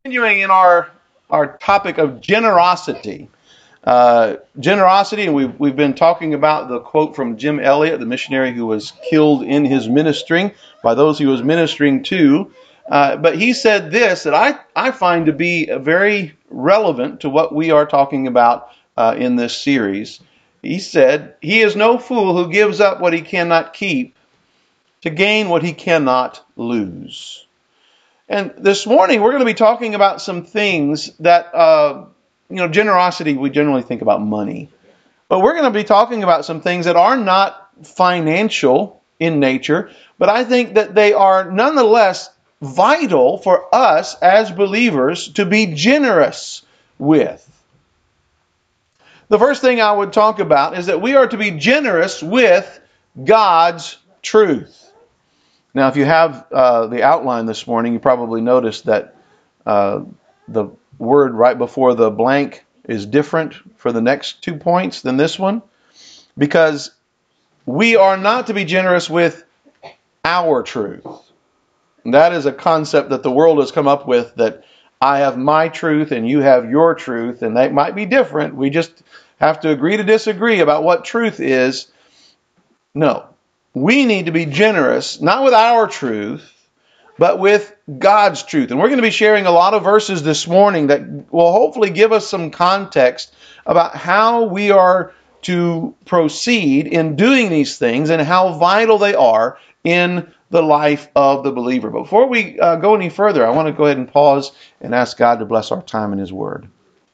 Continuing in our topic of generosity. Generosity, and we've been talking about the quote from Jim Elliot, the missionary who was killed in his ministering by those he was ministering to. But he said this that I find to be very relevant to what we are talking about in this series. He said, "He is no fool who gives up what he cannot keep to gain what he cannot lose." And this morning we're going to be talking about some things that, generosity, we generally think about money. But we're going to be talking about some things that are not financial in nature, but I think that they are nonetheless vital for us as believers to be generous with. The first thing I would talk about is that we are to be generous with God's truth. Now, if you have the outline this morning, you probably noticed that the word right before the blank is different for the next 2 points than this one, because we are not to be generous with our truth. And that is a concept that the world has come up with, that I have my truth and you have your truth, and they might be different. We just have to agree to disagree about what truth is. No. We need to be generous, not with our truth, but with God's truth. And we're going to be sharing a lot of verses this morning that will hopefully give us some context about how we are to proceed in doing these things and how vital they are in the life of the believer. But before we go any further, I want to go ahead and pause and ask God to bless our time in His Word.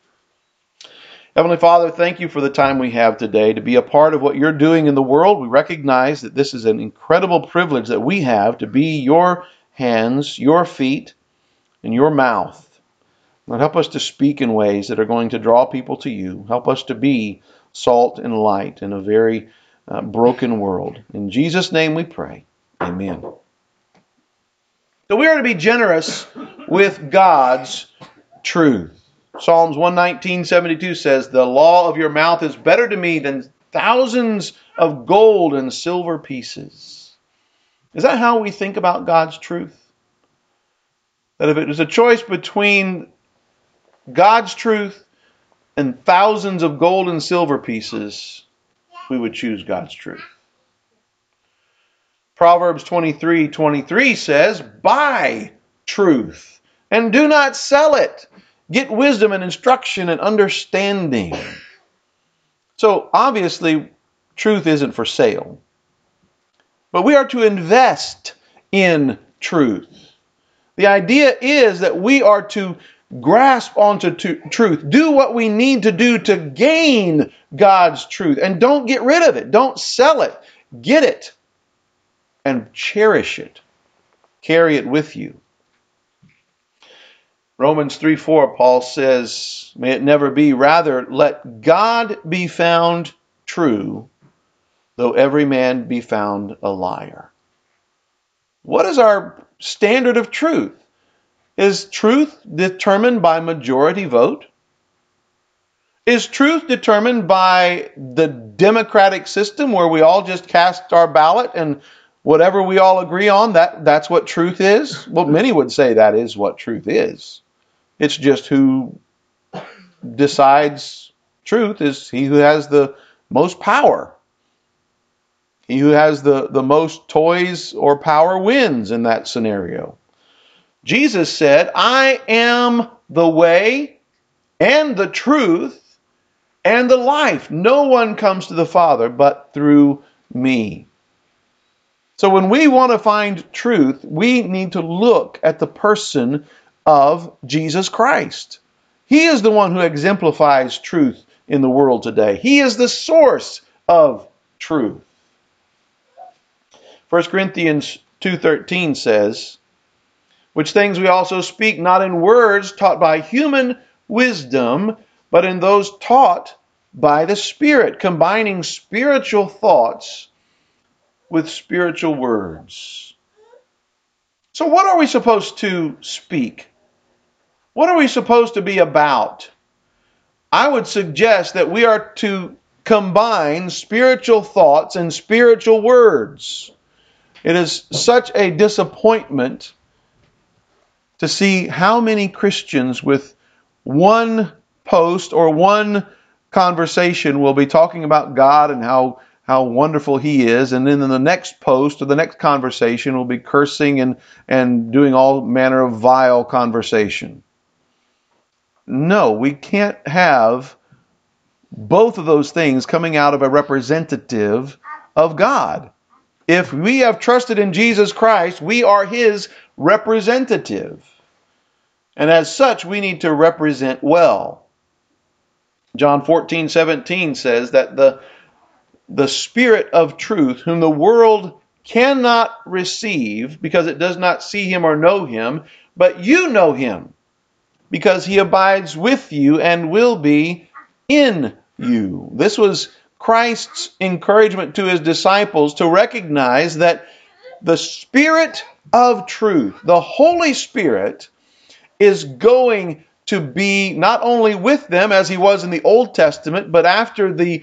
Heavenly Father, thank you for the time we have today to be a part of what you're doing in the world. We recognize that this is an incredible privilege that we have to be your hands, your feet, and your mouth. Lord, help us to speak in ways that are going to draw people to you. Help us to be salt and light in a very broken world. In Jesus' name we pray. Amen. So we are to be generous with God's truth. Psalms 119:72 says, "The law of your mouth is better to me than thousands of gold and silver pieces." Is that how we think about God's truth? That if it was a choice between God's truth and thousands of gold and silver pieces, we would choose God's truth. Proverbs 23:23 says, "Buy truth and do not sell it. Get wisdom and instruction and understanding." So obviously, truth isn't for sale. But we are to invest in truth. The idea is that we are to grasp onto truth, do what we need to do to gain God's truth, and don't get rid of it. Don't sell it. Get it and cherish it. Carry it with you. Romans 3:4, Paul says, "May it never be, rather let God be found true, though every man be found a liar." What is our standard of truth? Is truth determined by majority vote? Is truth determined by the democratic system where we all just cast our ballot and whatever we all agree on, that's what truth is? Well, many would say that is what truth is. It's just who decides truth is he who has the most power. He who has the most toys or power wins in that scenario. Jesus said, "I am the way and the truth and the life. No one comes to the Father but through me." So when we want to find truth, we need to look at the person of Jesus Christ. He is the one who exemplifies truth in the world today. He is the source of truth. 1 Corinthians 2:13 says, "Which things we also speak, not in words taught by human wisdom, but in those taught by the Spirit, combining spiritual thoughts with spiritual words." So what are we supposed to speak? What are we supposed to be about? I would suggest that we are to combine spiritual thoughts and spiritual words. It is such a disappointment to see how many Christians with one post or one conversation will be talking about God and how wonderful He is, and then in the next post or the next conversation will be cursing and doing all manner of vile conversation. No, we can't have both of those things coming out of a representative of God. If we have trusted in Jesus Christ, we are His representative. And as such, we need to represent well. John 14:17 says that the Spirit of truth, whom the world cannot receive because it does not see Him or know Him, but you know Him, because He abides with you and will be in you. This was Christ's encouragement to His disciples to recognize that the Spirit of truth, the Holy Spirit, is going to be not only with them as He was in the Old Testament, but after the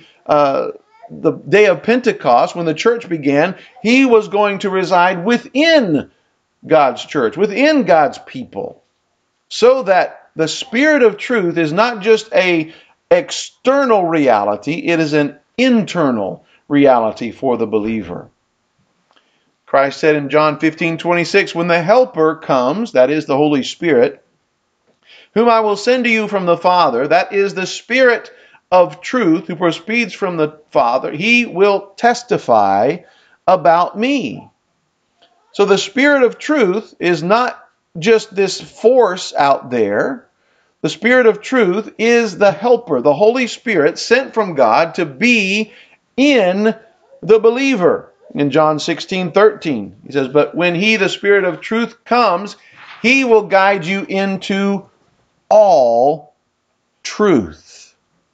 day of Pentecost, when the church began, He was going to reside within God's church, within God's people, so that the Spirit of truth is not just an external reality, it is an internal reality for the believer. Christ said in John 15:26, when the Helper comes, that is the Holy Spirit, whom I will send to you from the Father, that is the Spirit of truth who proceeds from the Father, He will testify about me. So the Spirit of truth is not just this force out there. The Spirit of truth is the Helper, the Holy Spirit sent from God to be in the believer. In John 16:13, He says, but when He, the Spirit of truth, comes, He will guide you into all truth.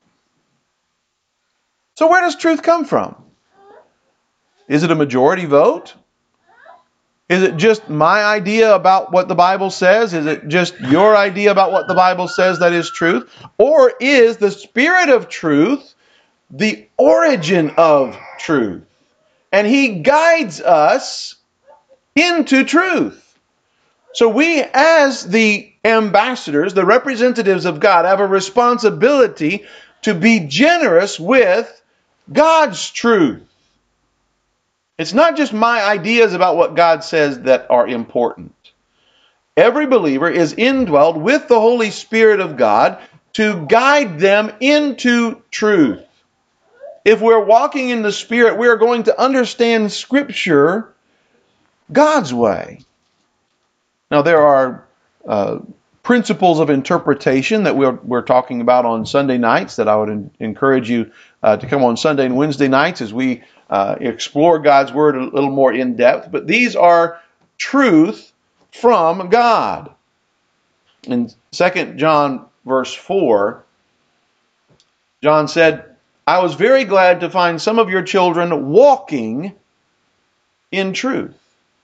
So where does truth come from? Is it a majority vote? Is it just my idea about what the Bible says? Is it just your idea about what the Bible says that is truth? Or is the Spirit of truth the origin of truth? And He guides us into truth. So we, as the ambassadors, the representatives of God, have a responsibility to be generous with God's truth. It's not just my ideas about what God says that are important. Every believer is indwelled with the Holy Spirit of God to guide them into truth. If we're walking in the Spirit, we are going to understand Scripture God's way. Now, there are principles of interpretation that we're talking about on Sunday nights that I would encourage you to come on Sunday and Wednesday nights as we explore God's Word a little more in depth. But these are truth from God. In 2 John verse 4, John said, I was very glad to find some of your children walking in truth,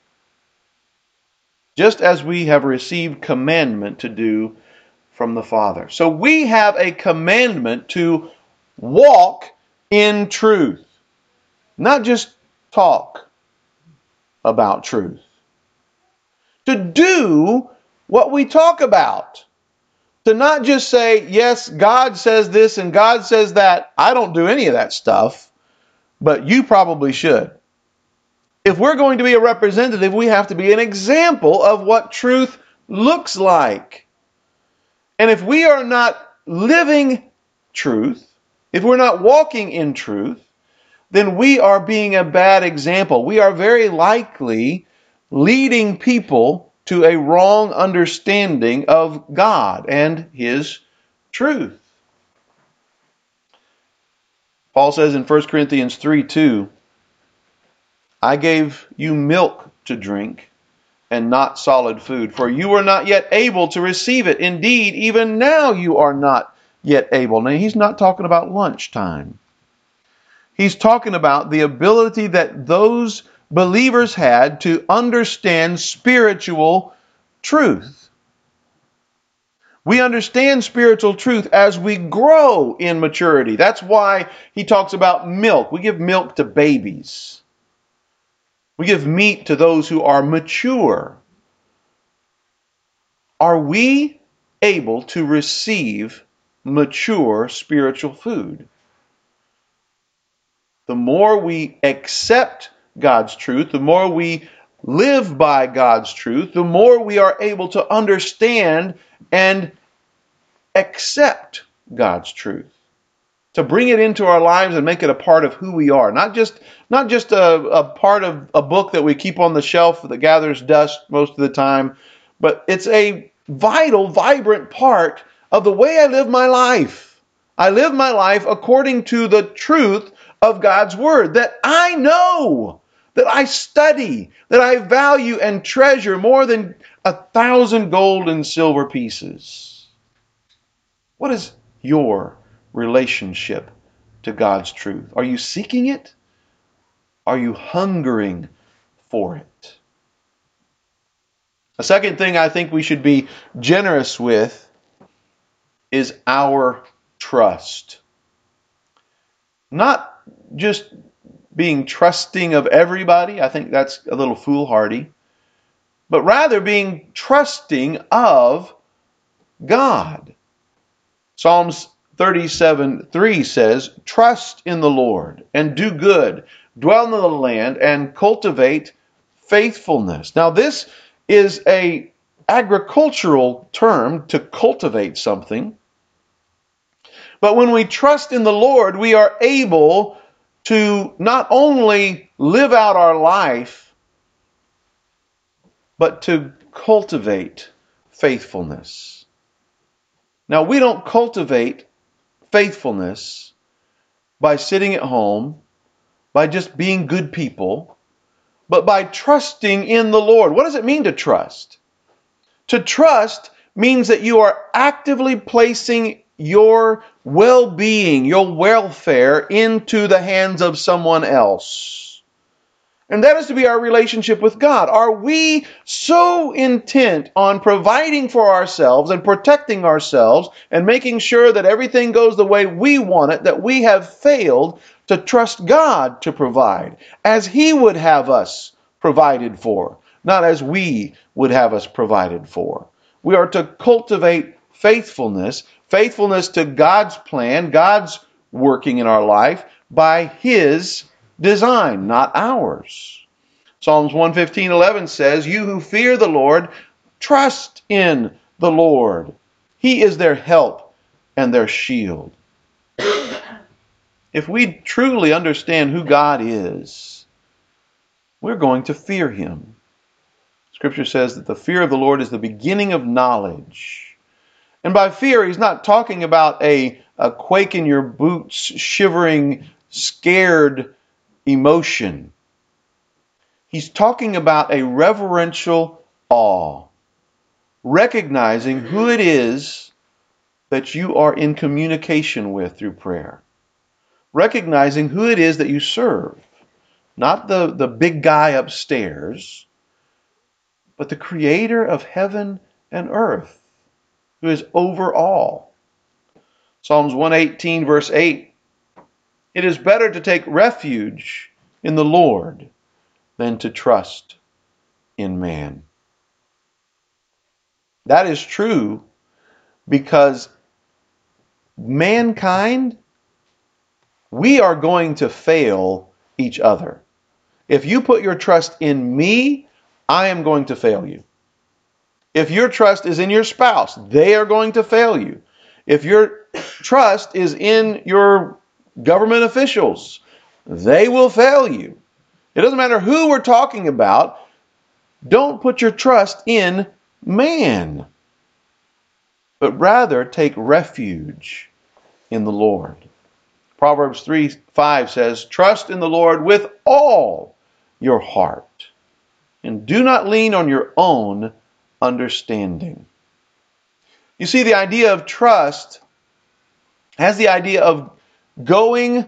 just as we have received commandment to do from the Father. So we have a commandment to walk in truth, not just talk about truth. To do what we talk about. To not just say, yes, God says this and God says that. I don't do any of that stuff, but you probably should. If we're going to be a representative, we have to be an example of what truth looks like. And if we are not living truth, if we're not walking in truth, then we are being a bad example. We are very likely leading people to a wrong understanding of God and His truth. Paul says in 1 Corinthians 3:2, I gave you milk to drink and not solid food, for you were not yet able to receive it. Indeed, even now you are not yet able. Now, he's not talking about lunchtime. He's talking about the ability that those believers had to understand spiritual truth. We understand spiritual truth as we grow in maturity. That's why he talks about milk. We give milk to babies. We give meat to those who are mature. are we able to receive mature spiritual food? The more we accept God's truth, the more we live by God's truth, the more we are able to understand and accept God's truth, to bring it into our lives and make it a part of who we are. Not just a part of a book that we keep on the shelf that gathers dust most of the time, but it's a vital, vibrant part of the way I live my life. I live my life according to the truth of God's Word that I know, that I study, that I value and treasure more than 1,000 gold and silver pieces. What is your relationship to God's truth? Are you seeking it? Are you hungering for it? A second thing I think we should be generous with is our trust. Not just being trusting of everybody. I think that's a little foolhardy. But rather being trusting of God. Psalms 37:3 says, "Trust in the Lord and do good, dwell in the land and cultivate faithfulness." Now this is an agricultural term, to cultivate something. But when we trust in the Lord, we are able to not only live out our life, but to cultivate faithfulness. Now, we don't cultivate faithfulness by sitting at home, by just being good people, but by trusting in the Lord. What does it mean to trust? To trust means that you are actively placing your well-being, your welfare into the hands of someone else. And that is to be our relationship with God. Are we so intent on providing for ourselves and protecting ourselves and making sure that everything goes the way we want it, that we have failed to trust God to provide as He would have us provided for, not as we would have us provided for? We are to cultivate faithfulness to God's plan, God's working in our life by His design, not ours. Psalms 115:11 says, "You who fear the Lord, trust in the Lord. He is their help and their shield." If we truly understand who God is, we're going to fear Him. Scripture says that the fear of the Lord is the beginning of knowledge. And by fear, He's not talking about a quake in your boots, shivering, scared emotion. He's talking about a reverential awe, recognizing who it is that you are in communication with through prayer, recognizing who it is that you serve, not the big guy upstairs, but the Creator of heaven and earth, who is over all. Psalms 118 verse 8, "It is better to take refuge in the Lord than to trust in man." That is true because mankind, we are going to fail each other. If you put your trust in me, I am going to fail you. If your trust is in your spouse, they are going to fail you. If your trust is in your government officials, they will fail you. It doesn't matter who we're talking about. Don't put your trust in man, but rather take refuge in the Lord. Proverbs 3:5 says, "Trust in the Lord with all your heart, and do not lean on your own understanding." You see, the idea of trust has the idea of going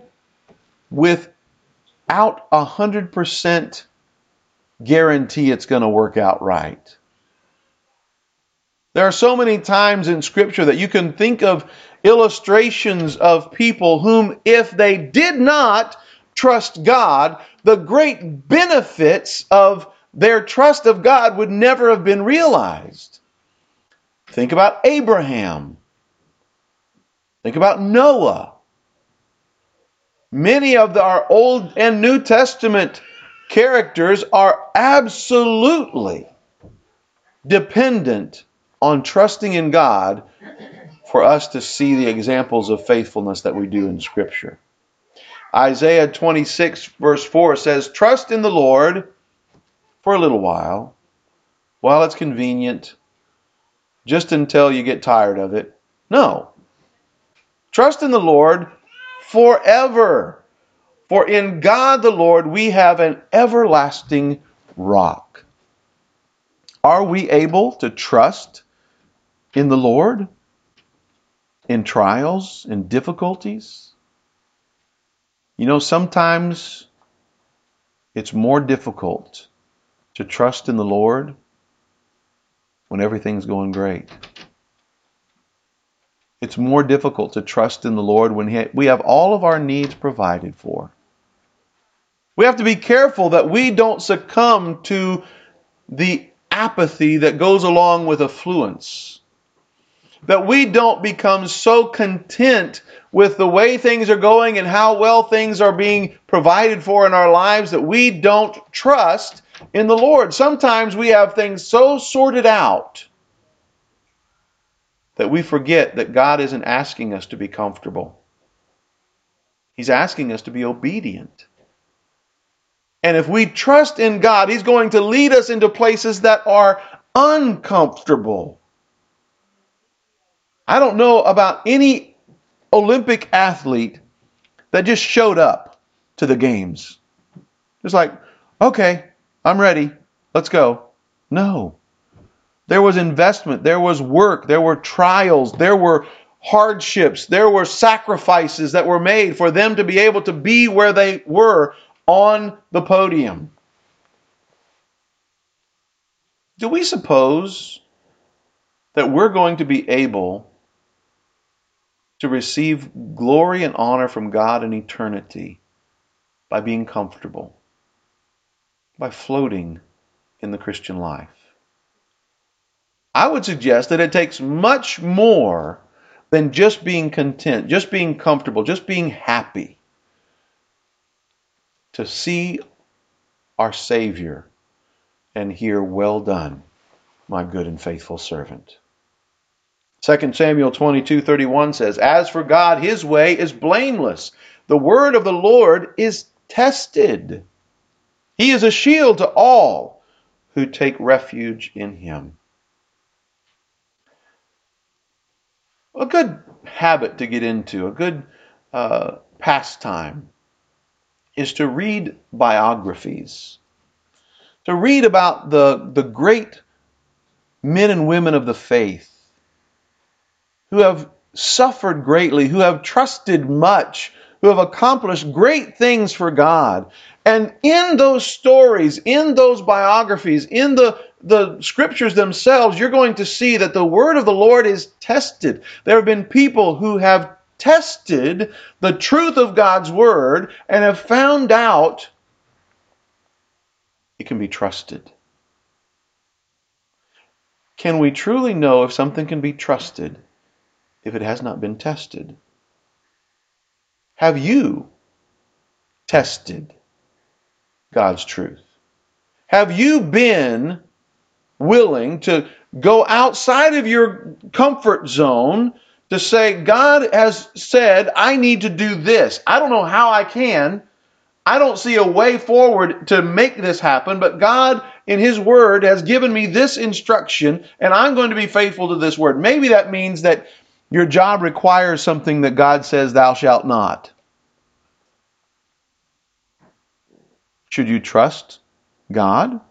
without 100% guarantee it's going to work out right. There are so many times in Scripture that you can think of illustrations of people whom, if they did not trust God, the great benefits of their trust of God would never have been realized. Think about Abraham. Think about Noah. Many of our Old and New Testament characters are absolutely dependent on trusting in God for us to see the examples of faithfulness that we do in Scripture. Isaiah 26 verse 4 says, "Trust in the Lord for a little while it's convenient, just until you get tired of it." No. Trust in the Lord forever. For in God the Lord we have an everlasting rock. Are we able to trust in the Lord in trials, in difficulties? You know, sometimes it's more difficult to trust in the Lord when everything's going great. It's more difficult to trust in the Lord when we have all of our needs provided for. We have to be careful that we don't succumb to the apathy that goes along with affluence. That we don't become so content with the way things are going and how well things are being provided for in our lives that we don't trust in the Lord. Sometimes we have things so sorted out that we forget that God isn't asking us to be comfortable. He's asking us to be obedient. And if we trust in God, He's going to lead us into places that are uncomfortable. I don't know about any Olympic athlete that just showed up to the games. Just like, okay, I'm ready. Let's go. No. There was investment. There was work. There were trials. There were hardships. There were sacrifices that were made for them to be able to be where they were on the podium. Do we suppose that we're going to be able to receive glory and honor from God in eternity by being comfortable, by floating in the Christian life? I would suggest that it takes much more than just being content, just being comfortable, just being happy to see our Savior and hear, "Well done, my good and faithful servant." 2 Samuel 22:31 says, "As for God, His way is blameless. The word of the Lord is tested. He is a shield to all who take refuge in Him." A good habit to get into, a good pastime, is to read biographies. To read about the great men and women of the faith who have suffered greatly, who have trusted much, who have accomplished great things for God. And in those stories, in those biographies, in the scriptures themselves, you're going to see that the word of the Lord is tested. There have been people who have tested the truth of God's word and have found out it can be trusted. Can we truly know if something can be trusted if it has not been tested? Have you tested God's truth? Have you been willing to go outside of your comfort zone to say, "God has said, I need to do this. I don't know how I can. I don't see a way forward to make this happen, but God in His Word has given me this instruction, and I'm going to be faithful to this Word." Maybe that means that your job requires something that God says, "Thou shalt not." Should you trust God?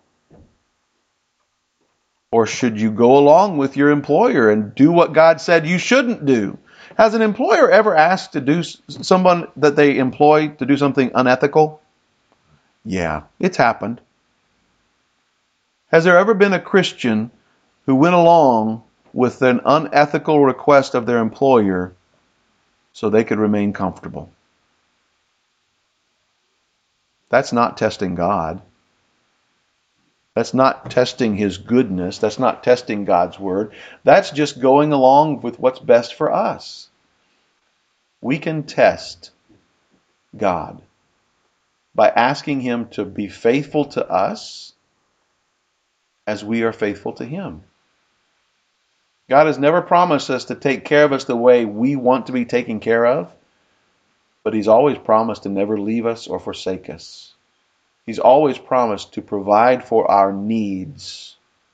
Or should you go along with your employer and do what God said you shouldn't do? Has an employer ever asked to do someone that they employ to do something unethical? Yeah, it's happened. Has there ever been a Christian who went along with an unethical request of their employer so they could remain comfortable? That's not testing God. That's not testing His goodness. That's not testing God's Word. That's just going along with what's best for us. We can test God by asking Him to be faithful to us as we are faithful to Him. God has never promised us to take care of us the way we want to be taken care of, but He's always promised to never leave us or forsake us. He's always promised to provide for our needs.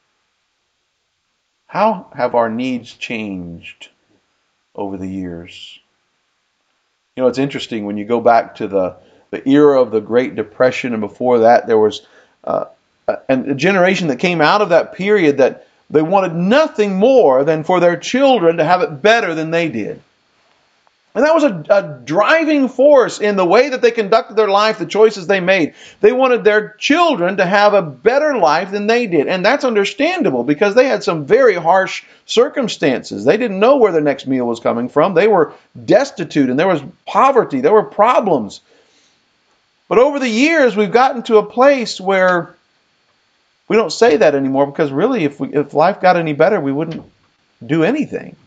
How have our needs changed over the years? You know, it's interesting when you go back to the era of the Great Depression, and before that there was a generation that came out of that period that they wanted nothing more than for their children to have it better than they did. And that was a driving force in the way that they conducted their life, the choices they made. They wanted their children to have a better life than they did. And that's understandable because they had some very harsh circumstances. They didn't know where their next meal was coming from. They were destitute and there was poverty. There were problems. But over the years, we've gotten to a place where we don't say that anymore because really, if life got any better, we wouldn't do anything.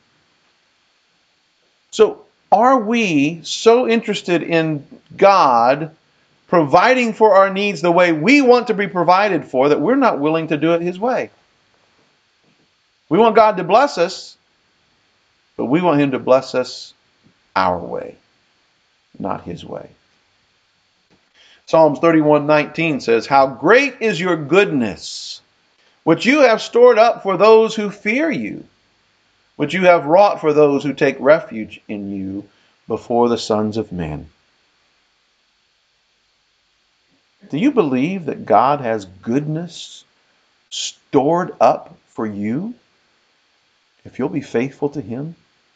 So, are we so interested in God providing for our needs the way we want to be provided for that we're not willing to do it His way? We want God to bless us, but we want Him to bless us our way, not His way. Psalms 31:19 says, "How great is your goodness, which you have stored up for those who fear you, which you have wrought for those who take refuge in you before the sons of men." Do you believe that God has goodness stored up for you if you'll be faithful to Him?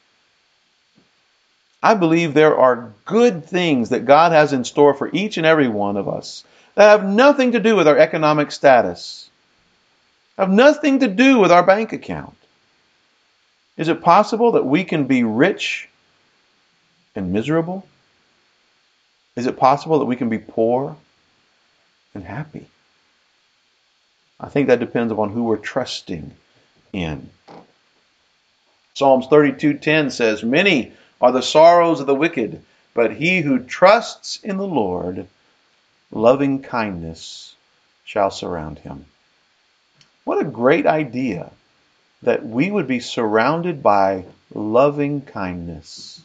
I believe there are good things that God has in store for each and every one of us that have nothing to do with our economic status, have nothing to do with our bank account. Is it possible that we can be rich and miserable? Is it possible that we can be poor and happy? I think that depends upon who we're trusting in. Psalms 32:10 says, "Many are the sorrows of the wicked, but he who trusts in the Lord, loving kindness shall surround him." What a great idea that we would be surrounded by loving kindness.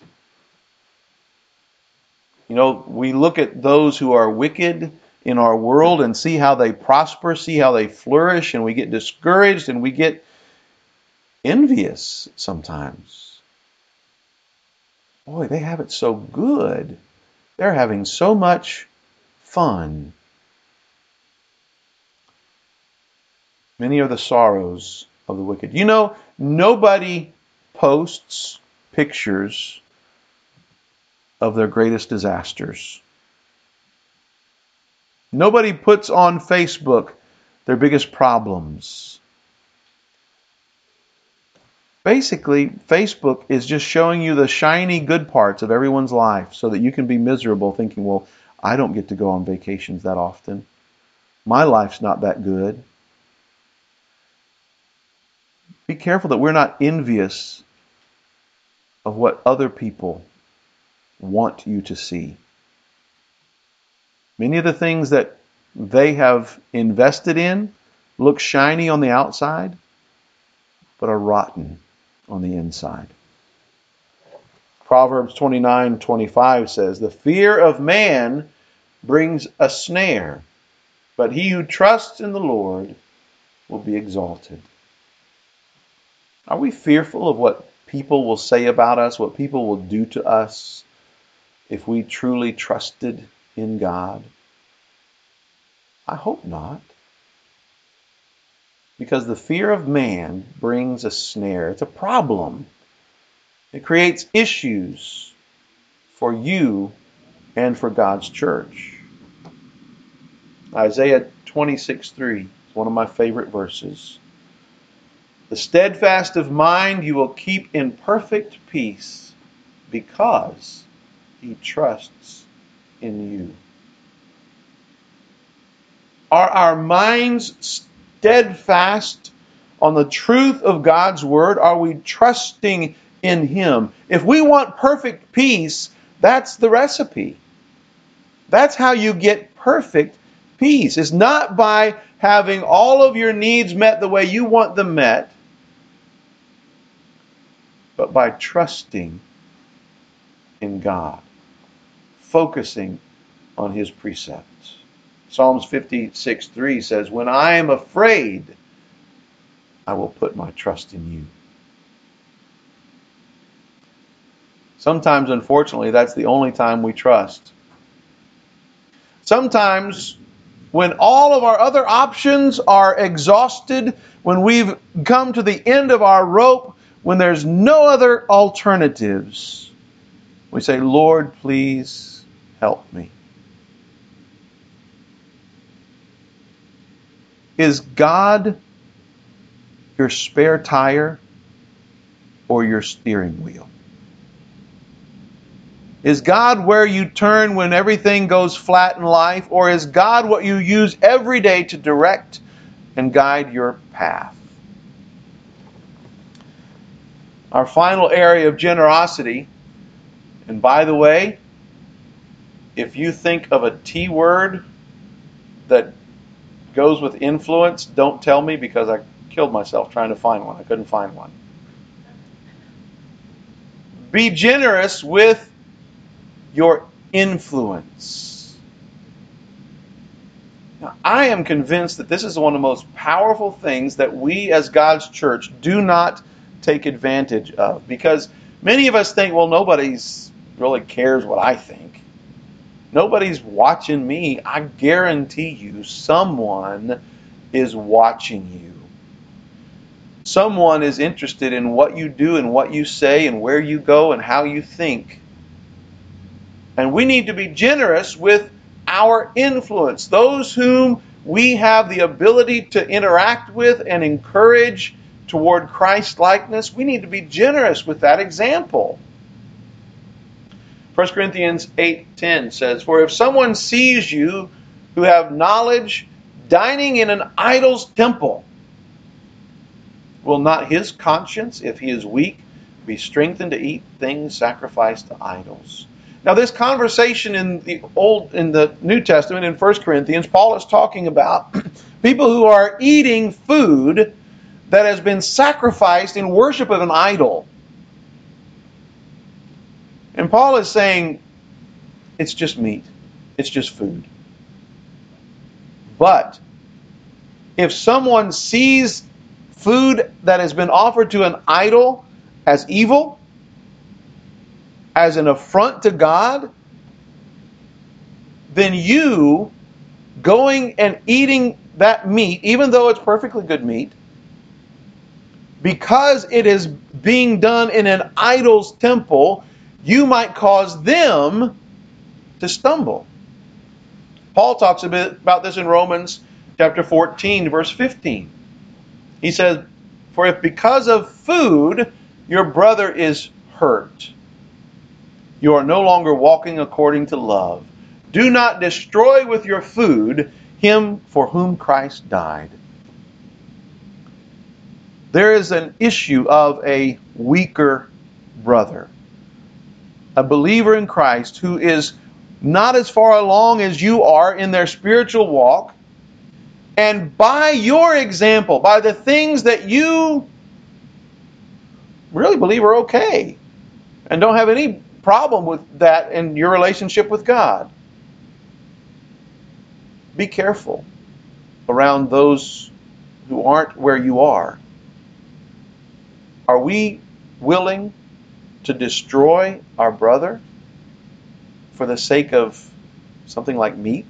You know, we look at those who are wicked in our world and see how they prosper, see how they flourish, and we get discouraged and we get envious sometimes. Boy, they have it so good. They're having so much fun. Many are the sorrows of the wicked. You know, nobody posts pictures of their greatest disasters. Nobody puts on Facebook their biggest problems. Basically, Facebook is just showing you the shiny good parts of everyone's life so that you can be miserable thinking, well, I don't get to go on vacations that often. My life's not that good. Be careful that we're not envious of what other people want you to see. Many of the things that they have invested in look shiny on the outside, but are rotten on the inside. Proverbs 29:25 says, "The fear of man brings a snare, but he who trusts in the Lord will be exalted." Are we fearful of what people will say about us, what people will do to us if we truly trusted in God? I hope not. Because the fear of man brings a snare. It's a problem. It creates issues for you and for God's church. Isaiah 26:3 is one of my favorite verses. "The steadfast of mind you will keep in perfect peace because he trusts in you." Are our minds steadfast on the truth of God's Word? Are we trusting in Him? If we want perfect peace, that's the recipe. That's how you get perfect peace. It's not by having all of your needs met the way you want them met, but by trusting in God, focusing on His precepts. Psalms 56:3 says, "When I am afraid, I will put my trust in you." Sometimes, unfortunately, that's the only time we trust. Sometimes, when all of our other options are exhausted, when we've come to the end of our rope, when there's no other alternatives, we say, "Lord, please help me." Is God your spare tire or your steering wheel? Is God where you turn when everything goes flat in life, or is God what you use every day to direct and guide your path? Our final area of generosity, and by the way, if you think of a T word that goes with influence, don't tell me, because I killed myself trying to find one. I couldn't find one. Be generous with your influence. Now, I am convinced that this is one of the most powerful things that we as God's church do not take advantage of, because many of us think, well, nobody's really cares what I think. Nobody's watching me. I guarantee you someone is watching you. Someone is interested in what you do and what you say and where you go and how you think. And we need to be generous with our influence. Those whom we have the ability to interact with and encourage toward Christ-likeness, we need to be generous with that example. 1 Corinthians 8:10 says, "For if someone sees you who have knowledge dining in an idol's temple, will not his conscience, if he is weak, be strengthened to eat things sacrificed to idols?" Now, this conversation in the New Testament, in 1 Corinthians, Paul is talking about people who are eating food that has been sacrificed in worship of an idol. And Paul is saying, it's just meat. It's just food. But if someone sees food that has been offered to an idol as evil, as an affront to God, then you going and eating that meat, even though it's perfectly good meat, because it is being done in an idol's temple, you might cause them to stumble. Paul talks a bit about this in Romans chapter 14, verse 15. He says, "For if because of food your brother is hurt, you are no longer walking according to love. Do not destroy with your food him for whom Christ died." There is an issue of a weaker brother, a believer in Christ who is not as far along as you are in their spiritual walk, and by your example, by the things that you really believe are okay and don't have any problem with that in your relationship with God, be careful around those who aren't where you are. Are we willing to destroy our brother for the sake of something like meat?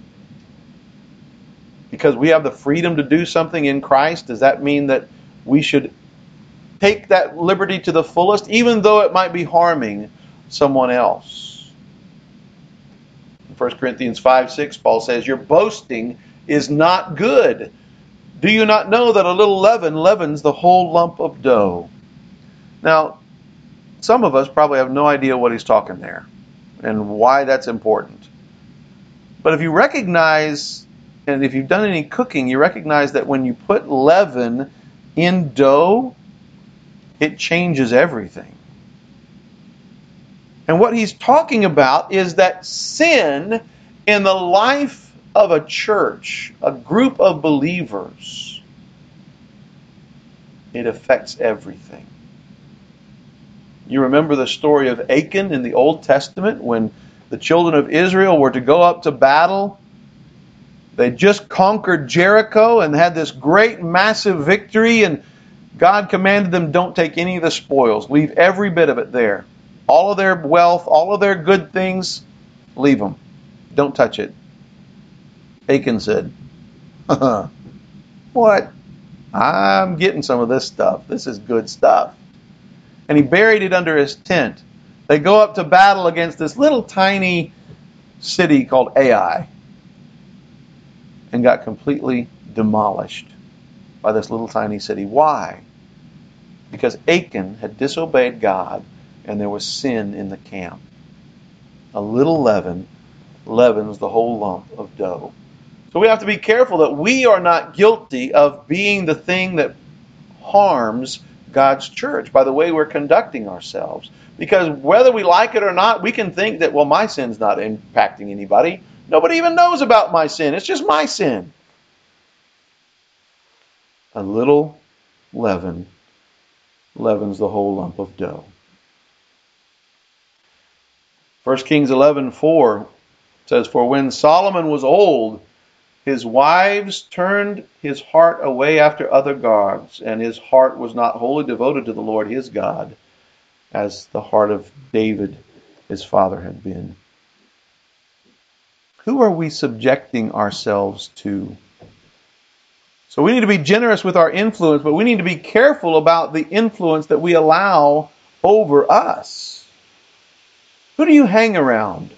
Because we have the freedom to do something in Christ, does that mean that we should take that liberty to the fullest, even though it might be harming someone else? In 1 Corinthians 5:6, Paul says, "Your boasting is not good. Do you not know that a little leaven leavens the whole lump of dough?" Now, some of us probably have no idea what he's talking there and why that's important. But if you recognize And if you've done any cooking, you recognize that when you put leaven in dough, it changes everything. And what he's talking about is that sin in the life of a church, a group of believers, it affects everything. You remember the story of Achan in the Old Testament when the children of Israel were to go up to battle. They just conquered Jericho and had this great, massive victory, and God commanded them, don't take any of the spoils. Leave every bit of it there. All of their wealth, all of their good things, leave them. Don't touch it. Achan said, what? I'm getting some of this stuff. This is good stuff. And he buried it under his tent. They go up to battle against this little tiny city called Ai and got completely demolished by this little tiny city. Why? Because Achan had disobeyed God and there was sin in the camp. A little leaven leavens the whole lump of dough. So we have to be careful that we are not guilty of being the thing that harms God's church by the way we're conducting ourselves. Because whether we like it or not, we can think that, well, my sin's not impacting anybody. Nobody even knows about my sin. It's just my sin. A little leaven leavens the whole lump of dough. 1 Kings 11:4 says, for when Solomon was old, his wives turned his heart away after other gods, and his heart was not wholly devoted to the Lord his God, as the heart of David his father had been. Who are we subjecting ourselves to? So we need to be generous with our influence, but we need to be careful about the influence that we allow over us. Who do you hang around?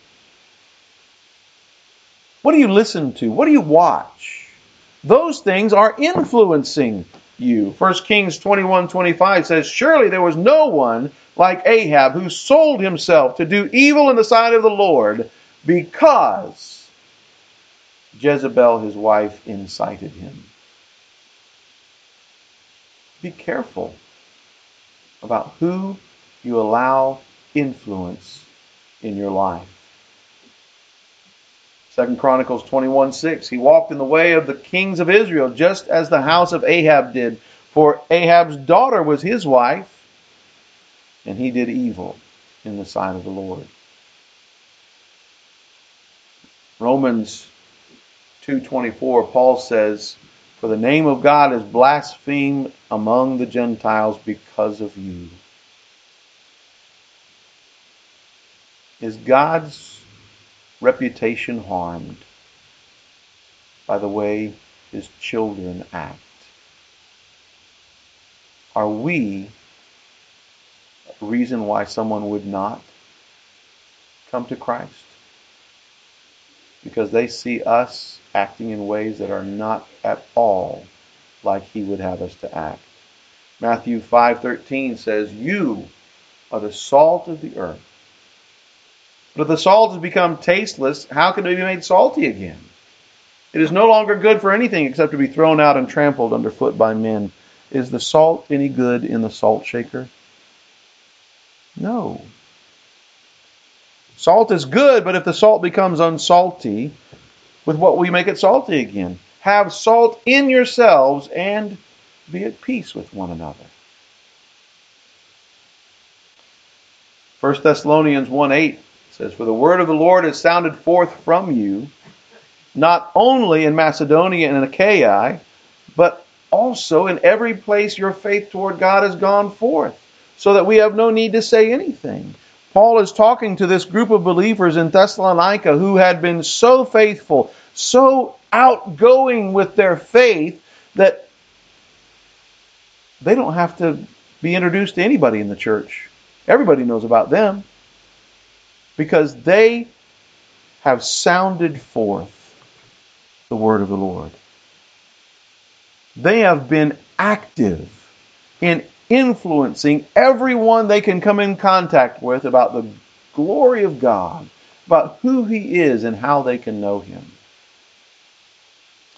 What do you listen to? What do you watch? Those things are influencing you. 1 Kings 21:25 says, surely there was no one like Ahab who sold himself to do evil in the sight of the Lord because Jezebel, his wife, incited him. Be careful about who you allow influence in your life. 2 Chronicles 21:6, he walked in the way of the kings of Israel, just as the house of Ahab did. For Ahab's daughter was his wife, and he did evil in the sight of the Lord. Romans 2:24, Paul says, for the name of God is blasphemed among the Gentiles because of you. Is God's reputation harmed by the way his children act? Are we a reason why someone would not come to Christ? Because they see us acting in ways that are not at all like he would have us to act. Matthew 5:13 says, you are the salt of the earth. But if the salt has become tasteless, how can it be made salty again? It is no longer good for anything except to be thrown out and trampled underfoot by men. Is the salt any good in the salt shaker? No. Salt is good, but if the salt becomes unsalty, with what we make it salty again? Have salt in yourselves and be at peace with one another. 1 Thessalonians 1:8 says, for the word of the Lord has sounded forth from you, not only in Macedonia and Achaia, but also in every place your faith toward God has gone forth, so that we have no need to say anything. Paul is talking to this group of believers in Thessalonica who had been so faithful, so outgoing with their faith, that they don't have to be introduced to anybody in the church. Everybody knows about them because they have sounded forth the word of the Lord. They have been active in influencing everyone they can come in contact with about the glory of God, about who he is and how they can know him.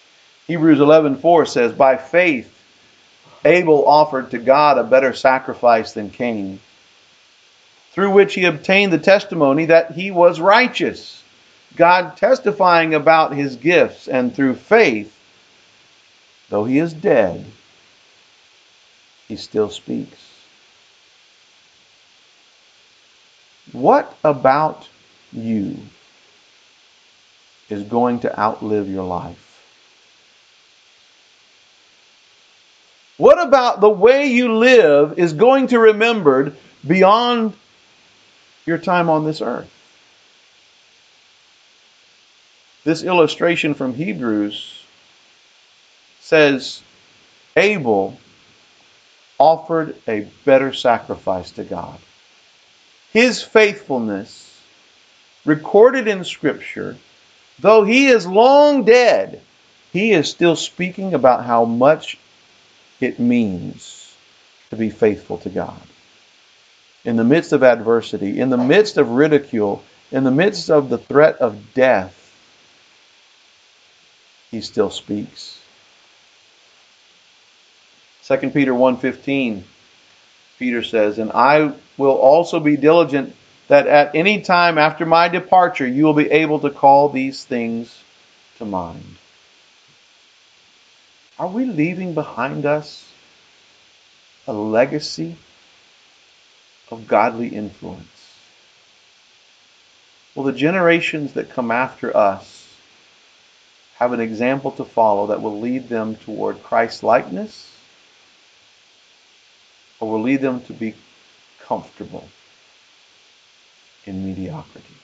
Hebrews 11:4 says, by faith Abel offered to God a better sacrifice than Cain, through which he obtained the testimony that he was righteous, God testifying about his gifts, and through faith, though he is dead, he still speaks. What about you is going to outlive your life? What about the way you live is going to be remembered beyond your time on this earth? This illustration from Hebrews says Abel offered a better sacrifice to God. His faithfulness, recorded in Scripture, though he is long dead, he is still speaking about how much it means to be faithful to God. In the midst of adversity, in the midst of ridicule, in the midst of the threat of death, he still speaks. 2 Peter 1:15, Peter says, and I will also be diligent that at any time after my departure you will be able to call these things to mind. Are we leaving behind us a legacy of godly influence? Will the generations that come after us have an example to follow that will lead them toward Christ-likeness, or will lead them to be comfortable in mediocrity?